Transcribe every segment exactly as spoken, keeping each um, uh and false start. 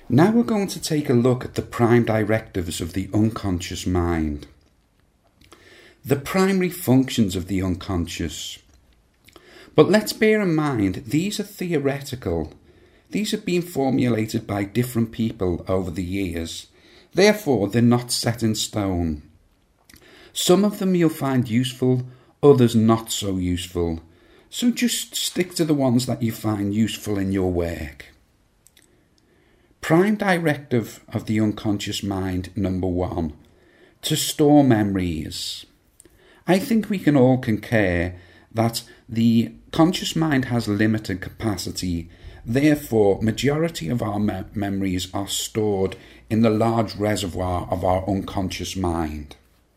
Now we're going to take a look at the prime directives of the unconscious mind. The primary functions of the unconscious. But let's bear in mind, these are theoretical. These have been formulated by different people over the years. Therefore, they're not set in stone. Some of them you'll find useful, others not so useful. So just stick to the ones that you find useful in your work. Prime directive of the unconscious mind, number one, to store memories. I think we can all concur that the conscious mind has limited capacity. Therefore, majority of our me- memories are stored in the large reservoir of our unconscious mind.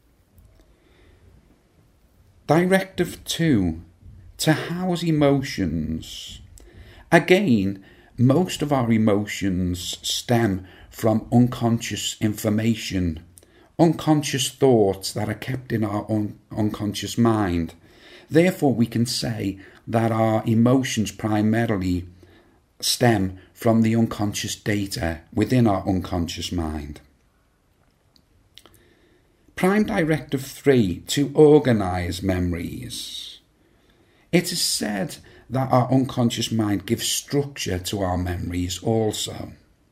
Directive two, to house emotions. Again, most of our emotions stem from unconscious information, unconscious thoughts that are kept in our un- unconscious mind. Therefore, we can say that our emotions primarily stem from the unconscious data within our unconscious mind. Prime Directive three, to organise memories. It is said that our unconscious mind gives structure to our memories also.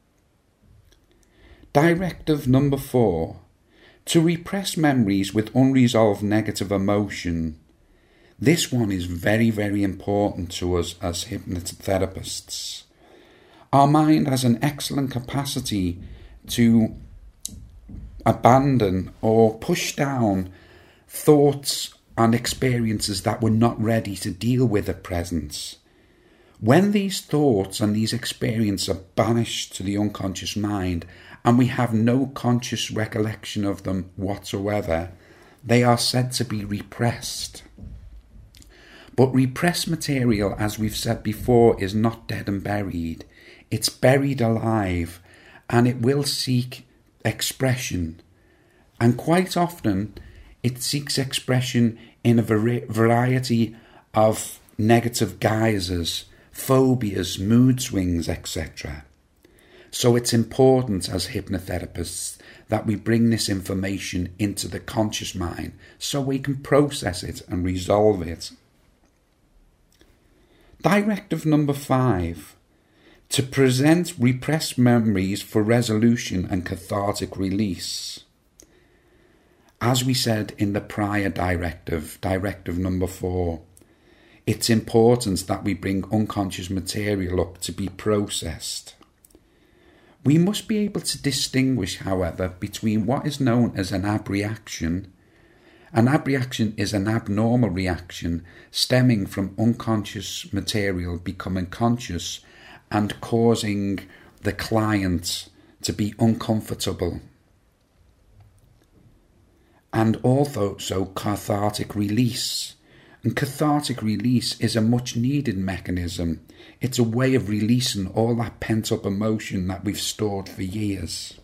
Directive number four, to repress memories with unresolved negative emotion. This one is very, very important to us as hypnotherapists. Our mind has an excellent capacity to abandon or push down thoughts and experiences that we're not ready to deal with at present. When these thoughts and these experiences are banished to the unconscious mind and we have no conscious recollection of them whatsoever, they are said to be repressed. But repressed material, as we've said before, is not dead and buried. It's buried alive, and it will seek expression. And quite often, it seeks expression in a vari- variety of negative guises, phobias, mood swings, et cetera. So it's important as hypnotherapists that we bring this information into the conscious mind so we can process it and resolve it. Directive number five, to present repressed memories for resolution and cathartic release. As we said in the prior directive, directive number four, it's important that we bring unconscious material up to be processed. We must be able to distinguish, however, between what is known as an abreaction. An abreaction is an abnormal reaction stemming from unconscious material becoming conscious and causing the client to be uncomfortable. And also so cathartic release. And cathartic release is a much needed mechanism. It's a way of releasing all that pent up emotion that we've stored for years.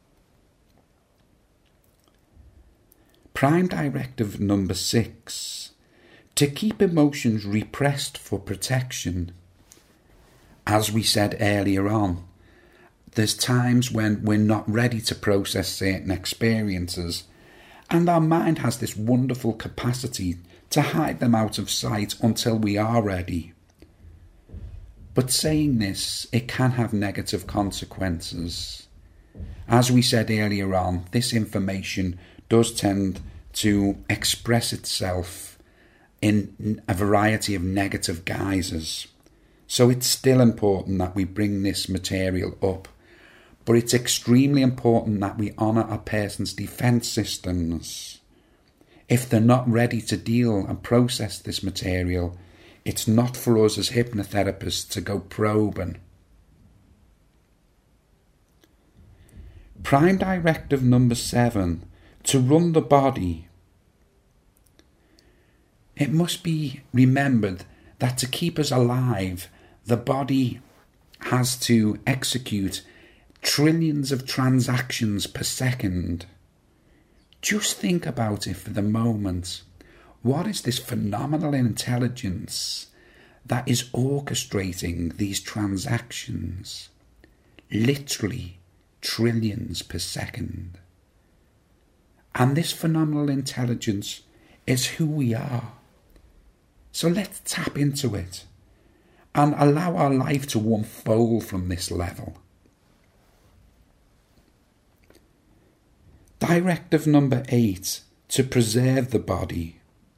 Prime directive number six, to keep emotions repressed for protection. As we said earlier on, there's times when we're not ready to process certain experiences, and our mind has this wonderful capacity to hide them out of sight until we are ready. But saying this, it can have negative consequences. As we said earlier on, this information does tend to express itself in a variety of negative guises. So it's still important that we bring this material up, but it's extremely important that we honour a person's defence systems. If they're not ready to deal and process this material, it's not for us as hypnotherapists to go probing. Prime directive number seven, to run the body. It must be remembered that to keep us alive, the body has to execute trillions of transactions per second. Just think about it for the moment. What is this phenomenal intelligence that is orchestrating these transactions? literally trillions per second. And this phenomenal intelligence is who we are. So let's tap into it and allow our life to unfold from this level. Directive number eight, to preserve the body.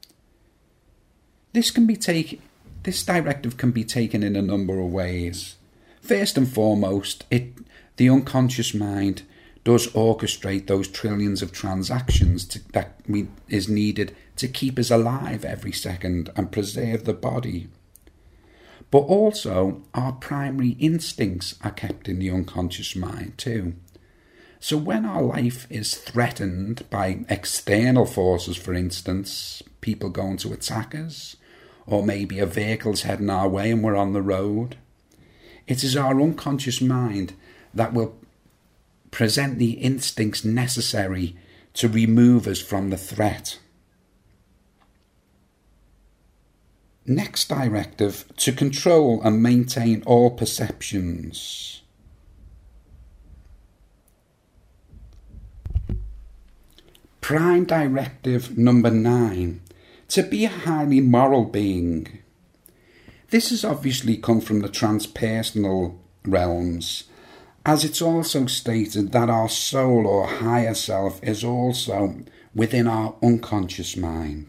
This can be taken, this directive can be taken in a number of ways. First and foremost, it the unconscious mind does orchestrate those trillions of transactions to, that we, is needed to keep us alive every second and preserve the body. But also, our primary instincts are kept in the unconscious mind too. So when our life is threatened by external forces, for instance, people going to attack us, or maybe a vehicle's heading our way and we're on the road, it is our unconscious mind that will present the instincts necessary to remove us from the threat. Next directive, to control and maintain all perceptions. Prime directive number nine, to be a highly moral being. This has obviously come from the transpersonal realms, as it's also stated that our soul or higher self is also within our unconscious mind.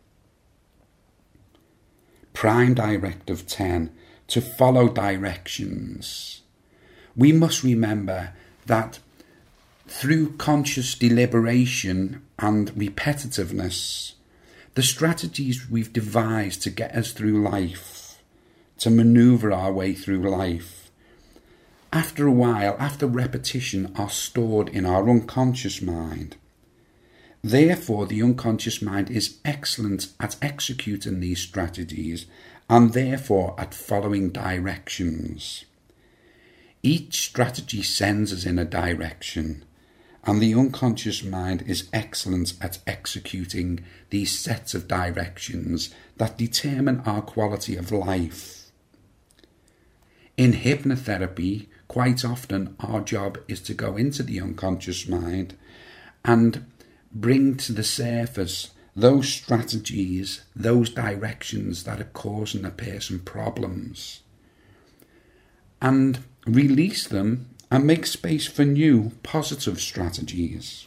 Prime directive ten, to follow directions. We must remember that through conscious deliberation and repetitiveness, the strategies we've devised to get us through life, to manoeuvre our way through life, after a while, after repetition, are stored in our unconscious mind. Therefore, the unconscious mind is excellent at executing these strategies and therefore at following directions. Each strategy sends us in a direction, and the unconscious mind is excellent at executing these sets of directions that determine our quality of life. In hypnotherapy, quite often our job is to go into the unconscious mind and bring to the surface those strategies, those directions that are causing a person problems, and release them and make space for new positive strategies.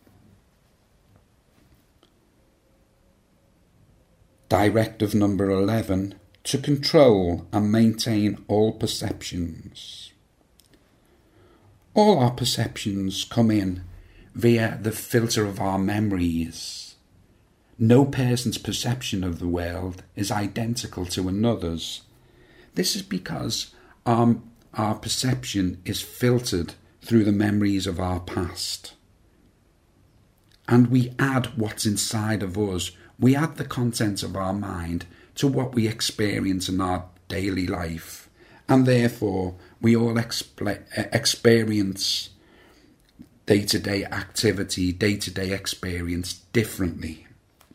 Directive number eleven, to control and maintain all perceptions. All our perceptions come in via the filter of our memories. No person's perception of the world is identical to another's. This is because our, our perception is filtered through the memories of our past. And we add what's inside of us. We add the contents of our mind to what we experience in our daily life. And therefore, we all exp- experience day-to-day activity, day-to-day experience differently.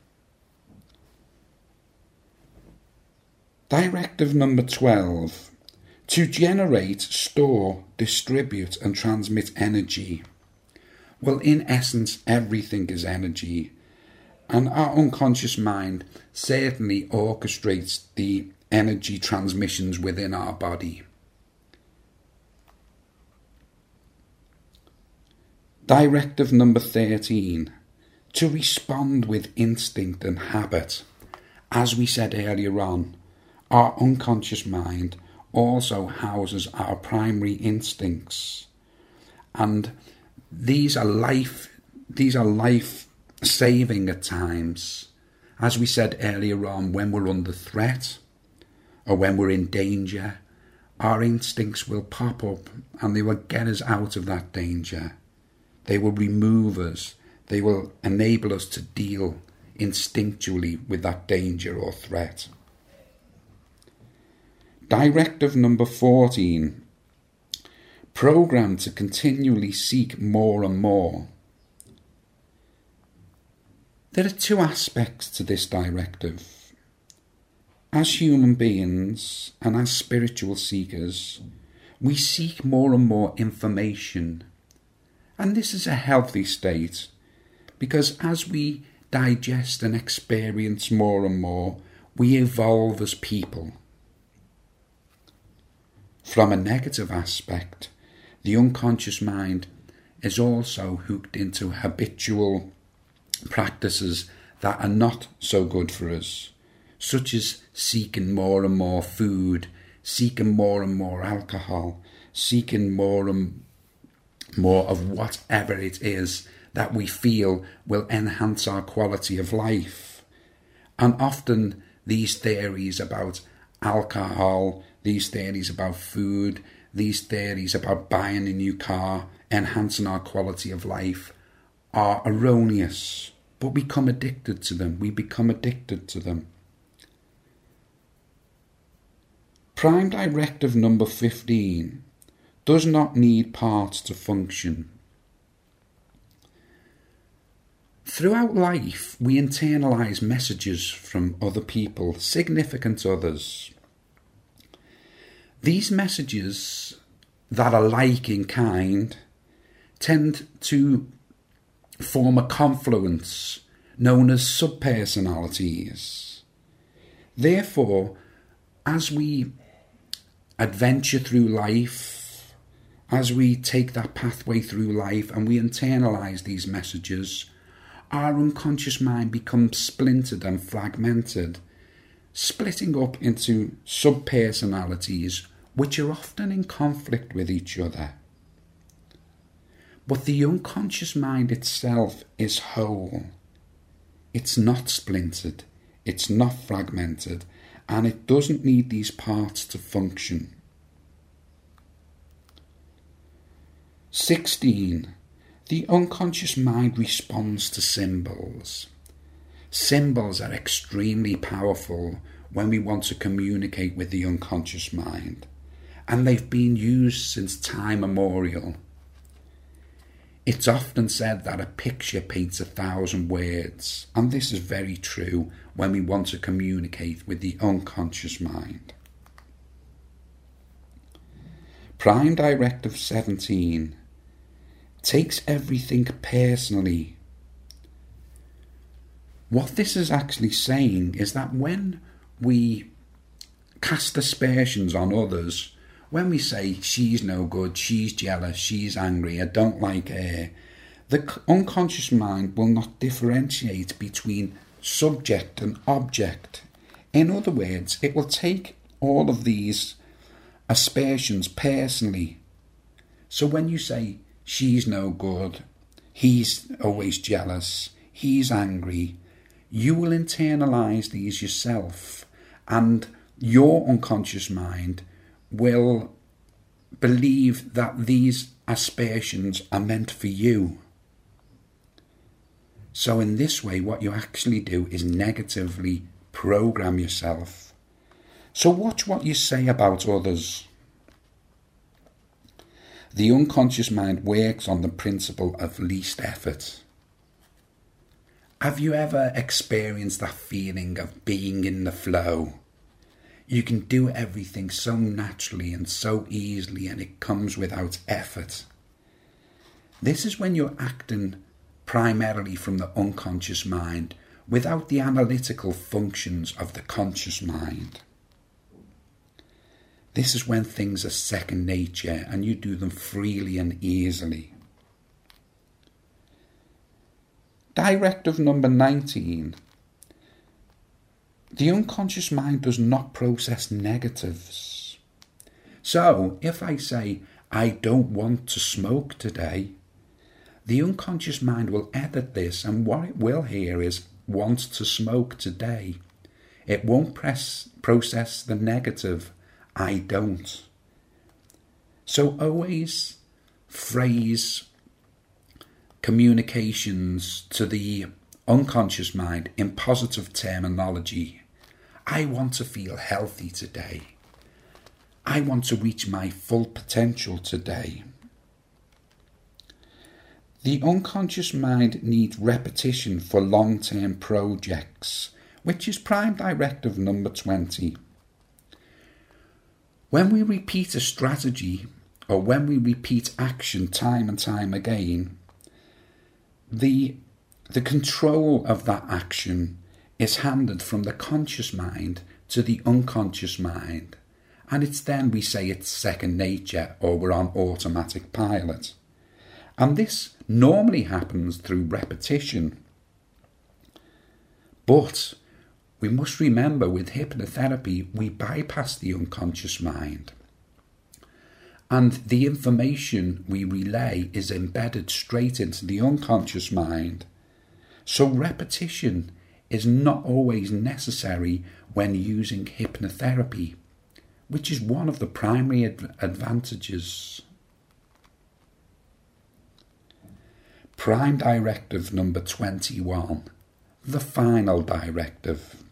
Directive number twelve, to generate, store, distribute and transmit energy. Well, in essence, everything is energy, and our unconscious mind certainly orchestrates the energy transmissions within our body. Directive number thirteen, to respond with instinct and habit. As we said earlier on, our unconscious mind also houses our primary instincts, and these are life these are life saving at times. As we said earlier on, when we're under threat or when we're in danger, our instincts will pop up and they will get us out of that danger. They will remove us. They will enable us to deal instinctually with that danger or threat. Directive number fourteen, programmed to continually seek more and more. There are two aspects to this directive. As human beings and as spiritual seekers, We seek more and more information. And this is a healthy state, because as we digest and experience more and more, we evolve as people. From a negative aspect, the unconscious mind is also hooked into habitual practices that are not so good for us, such as seeking more and more food, seeking more and more alcohol, seeking more and more of whatever it is that we feel will enhance our quality of life. And often these theories about alcohol, these theories about food, these theories about buying a new car, enhancing our quality of life, are erroneous, but we become addicted to them. We become addicted to them. Prime directive number fifteen does not need parts to function. Throughout life, we internalise messages from other people, significant others. These messages that are like in kind tend to form a confluence known as subpersonalities. Therefore, as we adventure through life, as we take that pathway through life and we internalise these messages, our unconscious mind becomes splintered and fragmented, splitting up into subpersonalities which are often in conflict with each other. But the unconscious mind itself is whole. It's not splintered, it's not fragmented, and it doesn't need these parts to function. sixteen. The unconscious mind responds to symbols. Symbols are extremely powerful when we want to communicate with the unconscious mind, and they've been used since time immemorial. It's often said that a picture paints a thousand words, and this is very true when we want to communicate with the unconscious mind. Prime Directive seventeen takes everything personally. What this is actually saying is that when we cast aspersions on others, when we say, she's no good, she's jealous, she's angry, I don't like her, the unconscious mind will not differentiate between subject and object. In other words, it will take all of these aspersions personally. So when you say, she's no good, he's always jealous, he's angry, you will internalise these yourself, and your unconscious mind will believe that these aspersions are meant for you. So in this way, what you actually do is negatively program yourself. So watch what you say about others. The unconscious mind works on the principle of least effort. Have you ever experienced that feeling of being in the flow? You can do everything so naturally and so easily, and it comes without effort. This is when you're acting primarily from the unconscious mind, without the analytical functions of the conscious mind. This is when things are second nature and you do them freely and easily. Directive number nineteen. The unconscious mind does not process negatives. So, if I say, I don't want to smoke today, the unconscious mind will edit this, and what it will hear is, want to smoke today. It won't press, process the negative, I don't. So always phrase communications to the unconscious mind in positive terminology. I want to feel healthy today. I want to reach my full potential today. The unconscious mind needs repetition for long-term projects, which is Prime Directive number twenty. When we repeat a strategy, or when we repeat action time and time again, the, the control of that action is handed from the conscious mind to the unconscious mind. And it's then we say it's second nature, or we're on automatic pilot. And this normally happens through repetition. But we must remember, with hypnotherapy, we bypass the unconscious mind. And the information we relay is embedded straight into the unconscious mind. So repetition is not always necessary when using hypnotherapy, which is one of the primary ad- advantages. Prime directive number twenty-one, the final directive.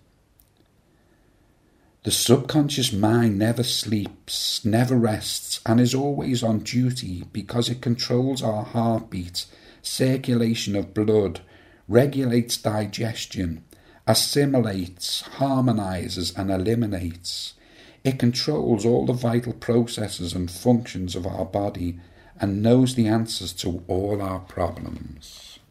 The subconscious mind never sleeps, never rests, and is always on duty because it controls our heartbeat, circulation of blood, regulates digestion, assimilates, harmonizes, and eliminates. It controls all the vital processes and functions of our body and knows the answers to all our problems.